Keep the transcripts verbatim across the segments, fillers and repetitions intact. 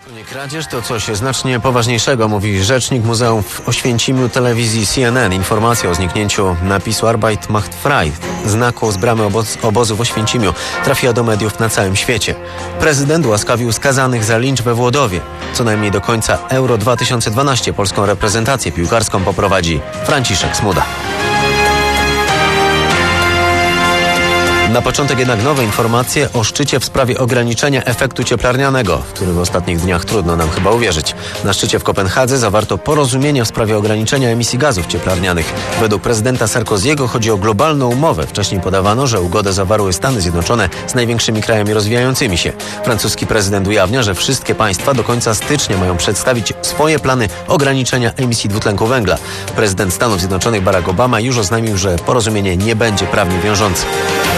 Nie kradzież to coś znacznie poważniejszego, mówi rzecznik Muzeum w Oświęcimiu telewizji C N N. Informacja o zniknięciu napisu Arbeit macht frei, znaku z bramy oboz, obozu w Oświęcimiu, trafiła do mediów na całym świecie. Prezydent ułaskawił skazanych za lincz we Włodowie. Co najmniej do końca Euro dwa tysiące dwanaście polską reprezentację piłkarską poprowadzi Franciszek Smuda. Na początek jednak nowe informacje o szczycie w sprawie ograniczenia efektu cieplarnianego, w który w ostatnich dniach trudno nam chyba uwierzyć. Na szczycie w Kopenhadze zawarto porozumienie w sprawie ograniczenia emisji gazów cieplarnianych. Według prezydenta Sarkoziego chodzi o globalną umowę. Wcześniej podawano, że ugodę zawarły Stany Zjednoczone z największymi krajami rozwijającymi się. Francuski prezydent ujawnia, że wszystkie państwa do końca stycznia mają przedstawić swoje plany ograniczenia emisji dwutlenku węgla. Prezydent Stanów Zjednoczonych Barack Obama już oznajmił, że porozumienie nie będzie prawnie wiążące.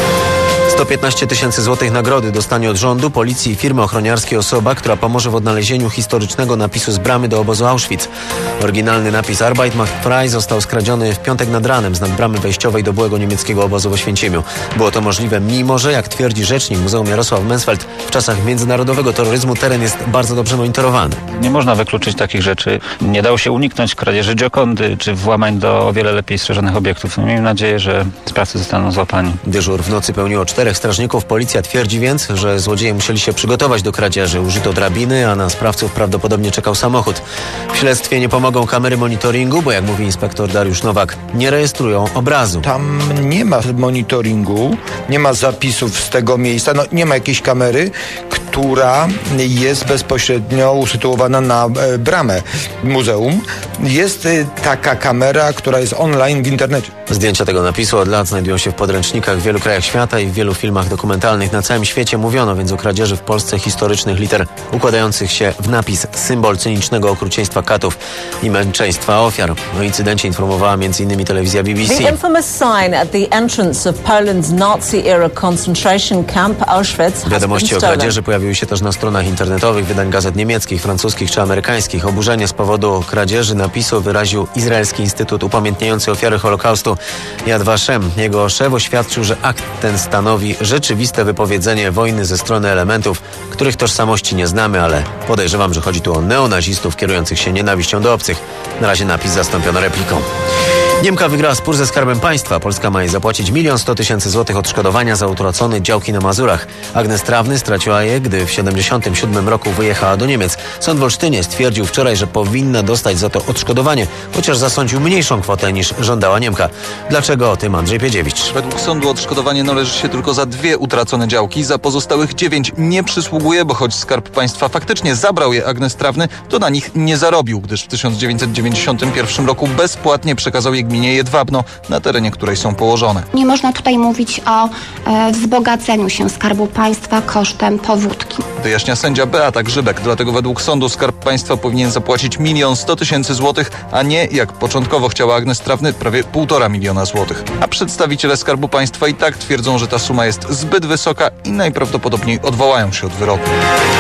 sto piętnaście tysięcy złotych nagrody dostanie od rządu, policji i firmy ochroniarskiej osoba, która pomoże w odnalezieniu historycznego napisu z bramy do obozu Auschwitz. Oryginalny napis Arbeit macht frei został skradziony w piątek nad ranem z nad bramy wejściowej do byłego niemieckiego obozu w Oświęcimiu. Było to możliwe mimo, że jak twierdzi rzecznik Muzeum Jarosław Mensfeld, w czasach międzynarodowego terroryzmu teren jest bardzo dobrze monitorowany. Nie można wykluczyć takich rzeczy. Nie dało się uniknąć kradzieży Giocondy czy włamań do o wiele lepiej strzeżonych obiektów. Miejmy nadzieję, że sprawcy zostaną złapani. Dyżur w nocy pełniło czterech strażników. Policja twierdzi więc, że złodzieje musieli się przygotować do kradzieży. Użyto drabiny, a na sprawców prawdopodobnie czekał samochód. W śledztwie nie pomogą kamery monitoringu, bo jak mówi inspektor Dariusz Nowak, nie rejestrują obrazu. Tam nie ma monitoringu, nie ma zapisów z tego miejsca, no nie ma jakiejś kamery, która jest bezpośrednio usytuowana na e, bramę muzeum. Jest e, taka kamera, która jest online w internecie. Zdjęcia tego napisu od lat znajdują się w podręcznikach w wielu krajach świata i w wielu filmach dokumentalnych. Na całym świecie mówiono więc o kradzieży w Polsce historycznych liter układających się w napis, symbol cynicznego okrucieństwa katów i męczeństwa ofiar. O incydencie informowała m.in. telewizja B B C. The infamous sign at the entrance of Poland's Nazi-era concentration camp Auschwitz has Wiadomości been o stolen. kradzieży pojawiły się też na stronach internetowych wydań gazet niemieckich, francuskich czy amerykańskich. Oburzenie z powodu kradzieży napisu wyraził Izraelski Instytut Upamiętniający Ofiary Holokaustu Yad Vashem. Jego szef oświadczył, że akt ten stanowi rzeczywiste wypowiedzenie wojny ze strony elementów, których tożsamości nie znamy, ale podejrzewam, że chodzi tu o neonazistów kierujących się nienawiścią do obcych. Na razie napis zastąpiono repliką. Niemka wygrała spór ze Skarbem Państwa. Polska ma jej zapłacić milion sto tysięcy złotych odszkodowania za utracone działki na Mazurach. Agnes Trawny straciła je, gdy w siedemdziesiątym siódmym roku wyjechała do Niemiec. Sąd w Olsztynie stwierdził wczoraj, że powinna dostać za to odszkodowanie, chociaż zasądził mniejszą kwotę niż żądała Niemka. Dlaczego o tym Andrzej Piedziewicz? Według sądu odszkodowanie należy się tylko za dwie utracone działki. Za pozostałych dziewięć nie przysługuje, bo choć Skarb Państwa faktycznie zabrał je Agnes Trawny, to na nich nie zarobił, gdyż w tysiąc dziewięćset dziewięćdziesiątym pierwszym roku bezpłatnie przekazał je gminie Jedwabno, na terenie której są położone. Nie można tutaj mówić o e, wzbogaceniu się Skarbu Państwa kosztem powódki. Wyjaśnia sędzia Beata Grzybek. Dlatego według sądu Skarb Państwa powinien zapłacić milion sto tysięcy złotych, a nie, jak początkowo chciała Agnes Trawny, prawie półtora miliona złotych. A przedstawiciele Skarbu Państwa i tak twierdzą, że ta suma jest zbyt wysoka i najprawdopodobniej odwołają się od wyroku.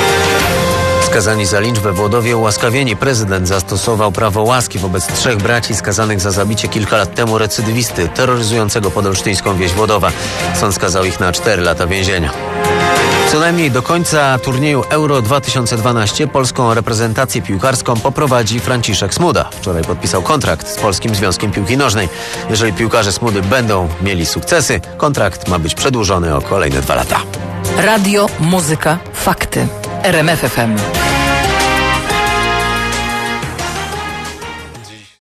Skazani za lincz we Włodowie ułaskawieni. Prezydent zastosował prawo łaski wobec trzech braci skazanych za zabicie kilka lat temu recydywisty terroryzującego podolsztyńską wieś Włodowa. Sąd skazał ich na cztery lata więzienia. Co najmniej do końca turnieju Euro dwa tysiące dwanaście polską reprezentację piłkarską poprowadzi Franciszek Smuda. Wczoraj podpisał kontrakt z Polskim Związkiem Piłki Nożnej. Jeżeli piłkarze Smudy będą mieli sukcesy, kontrakt ma być przedłużony o kolejne dwa lata. Radio, muzyka, fakty. R M F F M.